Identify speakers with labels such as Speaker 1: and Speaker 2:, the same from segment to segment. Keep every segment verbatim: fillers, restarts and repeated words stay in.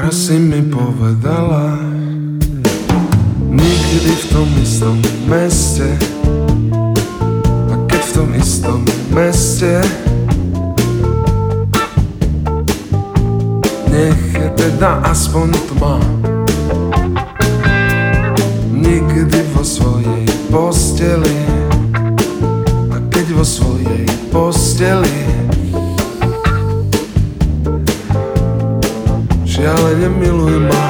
Speaker 1: Raz si mi povedala, nikdy v tom istom meste. A keď v tom istom meste, nech je teda aspoň tma. Nikdy vo svojej posteli. A keď vo svojej posteli šialene miluj ma.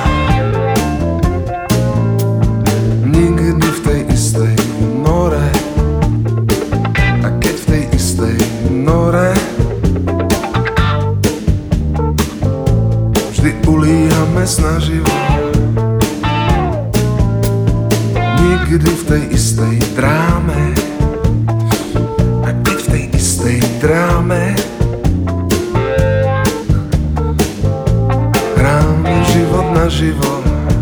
Speaker 1: Nikdy v tej istej nore. A keď v tej istej nore vždy ulíhame snaživo. Nikdy v tej istej dráme. A keď v tej istej dráme hráme život na živo.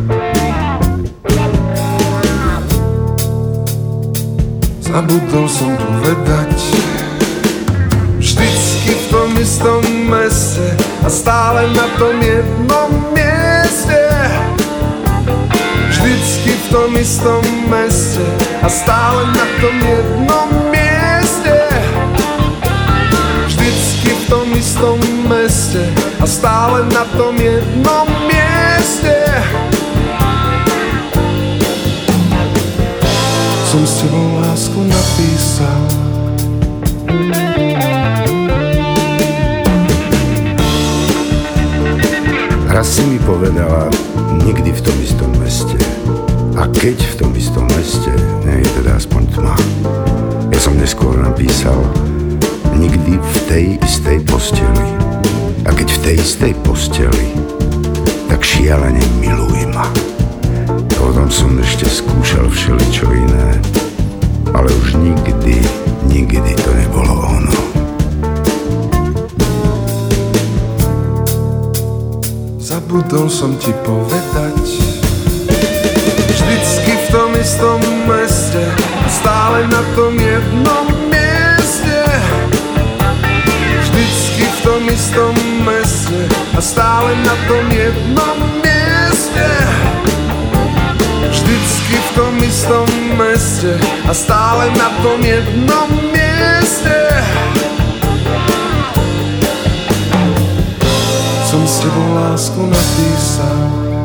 Speaker 1: Zabudol som povedať, vždycky v tom istom meste a stále na tom jednom mieste. Vždycky v tom istom meste a stále na tom jednom mieste. Vždycky v tom istom meste a stále na tom jednom mieste. Som s tebou lásku napísal.
Speaker 2: Raz si mi povedala, nikdy v tom istom meste. A keď v tom istom meste, nie je teda aspoň tma. Ja som neskôr napísal, nikdy v tej istej posteli. A keď v tej istej posteli, tak šialene miluj ma. Potom som ešte skúšal všeličo iné, ale už nikdy, nikdy to nebolo ono.
Speaker 1: Zabudol som ti povedať, vždycky v tom istom meste a stále na tom jednom mieste. Vždycky v tom istom meste a stále na tom jednom mieste. Vždycky v tom istom meste a stále na tom jednom mieste. Som s tebou lásku napísal.